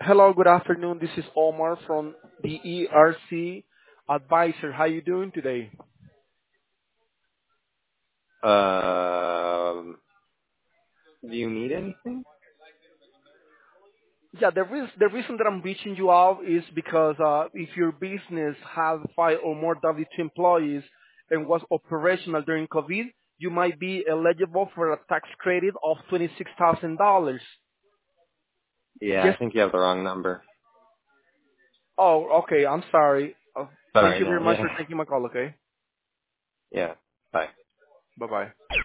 Hello, good afternoon. This is Omar from the ERC Advisor. How you doing today? Um, do you need anything? Yeah, the reason that I'm reaching you out is because if your business has 5 or more W-2 employees and was operational during COVID, you might be eligible for a tax credit of $26,000. Yeah, I Just think you have the wrong number. oh, okay. I'm sorry. Thank Sorry, you no, very much yeah, for taking my call. Okay. yeah. Bye. Bye bye.